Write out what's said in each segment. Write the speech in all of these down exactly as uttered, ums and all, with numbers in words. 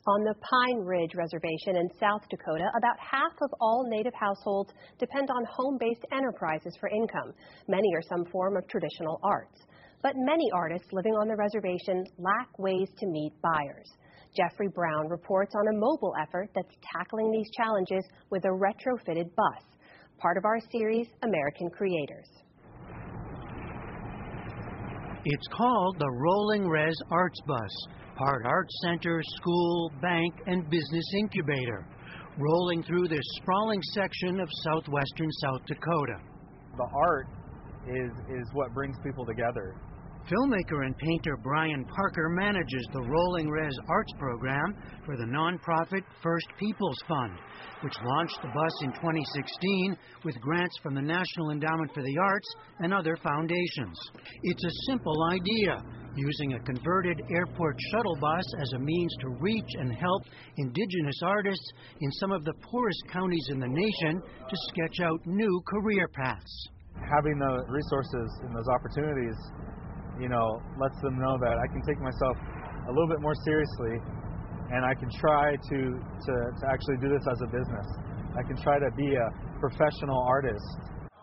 On the Pine Ridge Reservation in South Dakota, about half of all Native households depend on home-based enterprises for income. Many are some form of traditional arts. But many artists living on the reservation lack ways to meet buyers. Jeffrey Brown reports on a mobile effort that's tackling these challenges with a retrofitted bus, part of our series, American Creators. It's called the Rolling Res Arts Bus, part art center, school, bank, and business incubator, rolling through this sprawling section of southwestern South Dakota. The art is, is what brings people together. Filmmaker and painter Brian Parker manages the Rolling Res Arts program for the nonprofit First Peoples Fund, which launched the bus in twenty sixteen with grants from the National Endowment for the Arts and other foundations. It's a simple idea, using a converted airport shuttle bus as a means to reach and help indigenous artists in some of the poorest counties in the nation to sketch out new career paths. Having the resources and those opportunities, you know, lets them know that I can take myself a little bit more seriously, and I can try to, to, to actually do this as a business. I can try to be a professional artist.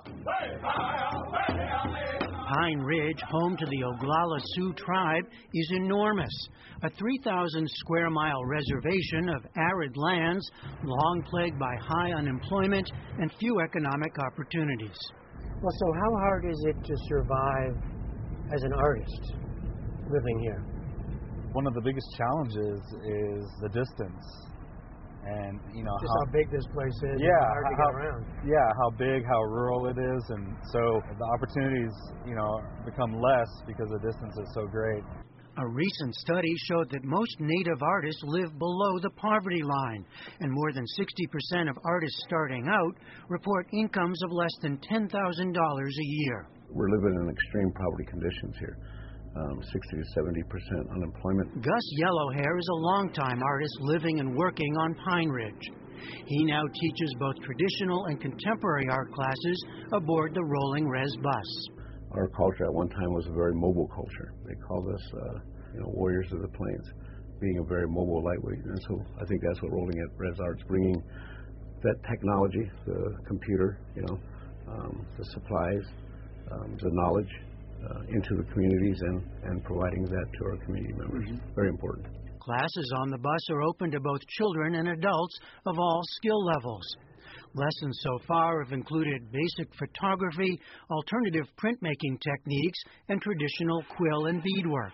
Pine Ridge, home to the Oglala Sioux tribe, is enormous. A three thousand square mile reservation of arid lands, long plagued by high unemployment and few economic opportunities. Well, so how hard is it to survive as an artist living here? One of the biggest challenges is the distance, and you know just how, how big this place is. Yeah, and hard to how, get around. Yeah, how big, how rural it is, and so the opportunities, you know, become less because the distance is so great. A recent study showed that most Native artists live below the poverty line, and more than sixty percent of artists starting out report incomes of less than ten thousand dollars a year. We're living in extreme poverty conditions here, um, sixty to seventy percent unemployment. Gus Yellowhair is a longtime artist living and working on Pine Ridge. He now teaches both traditional and contemporary art classes aboard the Rolling Res bus. Our culture at one time was a very mobile culture. They called us, uh, you know, warriors of the plains, being a very mobile, lightweight. And so I think that's what Rolling Res Art's bringing, that technology, the computer, you know, um, the supplies, um, the knowledge uh, into the communities and, and providing that to our community members. Mm-hmm. Very important. Classes on the bus are open to both children and adults of all skill levels. Lessons so far have included basic photography, alternative printmaking techniques, and traditional quill and beadwork.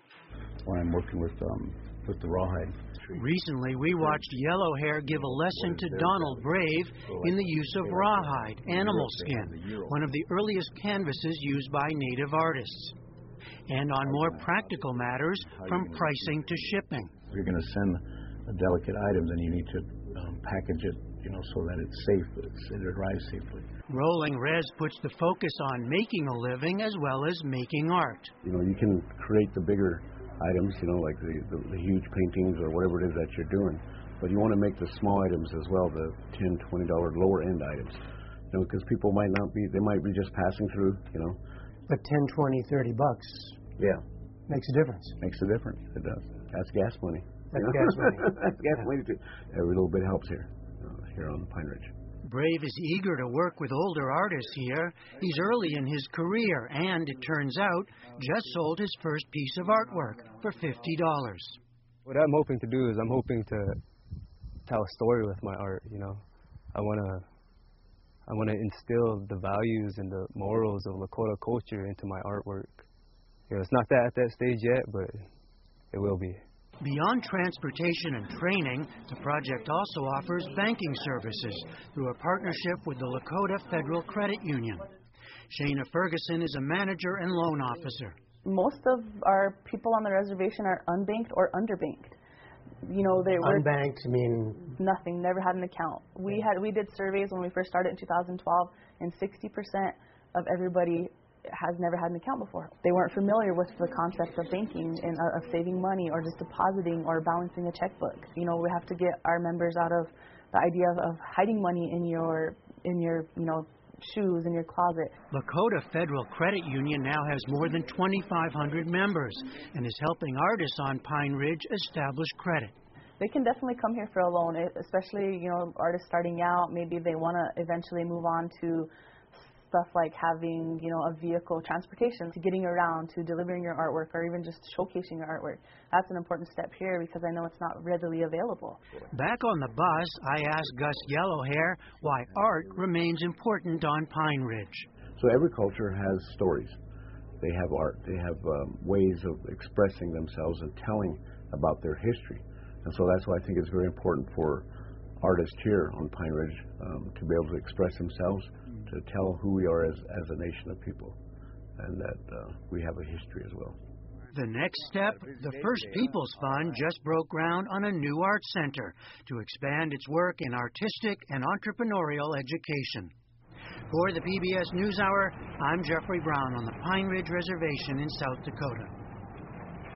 When I'm working with um, with the rawhide. Recently, we watched Yellowhair give a lesson to Donald Brave in the use of rawhide, animal skin, one of the earliest canvases used by Native artists. And on more practical matters, from pricing to shipping. If you're going to send a delicate item, then you need to um, package it, you know, so that it's safe, it's, it arrives safely. Rolling Res puts the focus on making a living as well as making art. You know, you can create the bigger items, you know, like the, the, the huge paintings or whatever it is that you're doing, but you want to make the small items as well, the ten dollars, twenty dollars lower end items, you know, because people might not be, they might be just passing through, you know. But ten, twenty, thirty bucks. Yeah. Makes a difference. Makes a difference. It does. That's gas money. That's gas money. That's gas money too. Every little bit helps here, uh, here on the Pine Ridge. Brave is eager to work with older artists here. He's early in his career and, it turns out, just sold his first piece of artwork for fifty dollars. What I'm hoping to do is I'm hoping to tell a story with my art, you know. I want to I want to instill the values and the morals of Lakota culture into my artwork. You know, it's not that at that stage yet, but it will be. Beyond transportation and training, the project also offers banking services through a partnership with the Lakota Federal Credit Union. Shayna Ferguson is a manager and loan officer. Most of our people on the reservation are unbanked or underbanked. You know, they were unbanked. I mean, nothing. Never had an account. We had we did surveys when we first started in two thousand twelve, and sixty percent of everybody has never had an account before. They weren't familiar with the concept of banking and uh, of saving money or just depositing or balancing a checkbook. You know, we have to get our members out of the idea of, of hiding money in your in your you know shoes in your closet. Lakota Federal Credit Union now has more than twenty-five hundred members and is helping artists on Pine Ridge establish credit. they can definitely come here for a loan, especially, you know, artists starting out. Maybe they want to eventually move on to stuff like having, you know, a vehicle, transportation, to getting around, to delivering your artwork, or even just showcasing your artwork. That's an important step here because I know it's not readily available. Back on the bus, I asked Gus Yellowhair why art remains important on Pine Ridge. So every culture has stories. They have art. They have um, ways of expressing themselves and telling about their history. And so that's why I think it's very important for artists here on Pine Ridge um, to be able to express themselves, to tell who we are as, as a nation of people, and that uh, we have a history as well. The next step, the First Peoples Fund just broke ground on a new art center to expand its work in artistic and entrepreneurial education. For the P B S NewsHour, I'm Jeffrey Brown on the Pine Ridge Reservation in South Dakota.